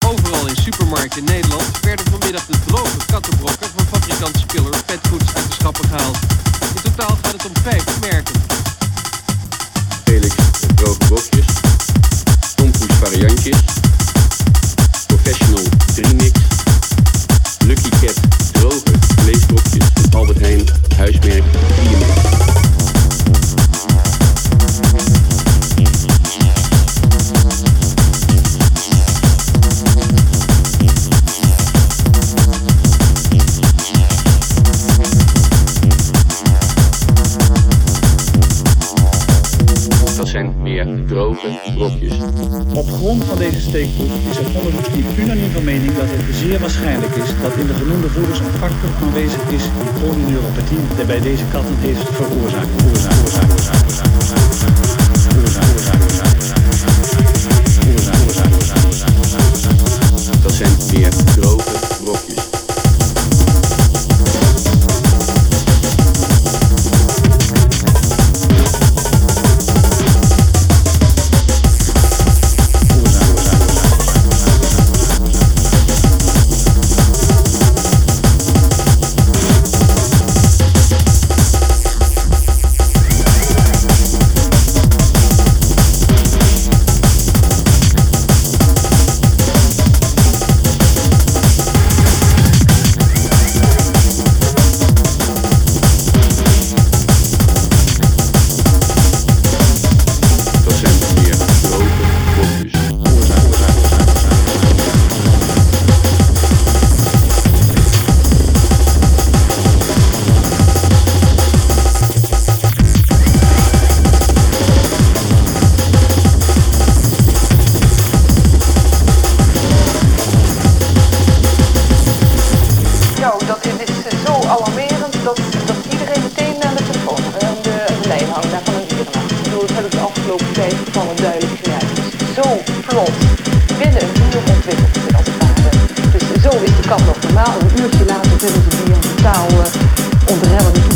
Overal in supermarkten in Nederland werden vanmiddag de droge kattenbrokken van fabrikant Spiller Petfoods uit de schappen gehaald. In totaal gaat het om 5 merken. Felix droge brokjes, Tompoes variantjes, Professional 3-mix, Lucky Cat droge vleesbrokjes en Albert Heijn huismerk 4-mix. Meer droge brokjes. Op grond van deze steekproef is het onderzoeksteam unaniem van mening dat het zeer waarschijnlijk is dat in de genoemde voeders een factor aanwezig is die polyneuropathie bij deze katten heeft veroorzaakt. Dat zijn meer droge brokjes. Een uurtje later kunnen ze die totaal ontrellen.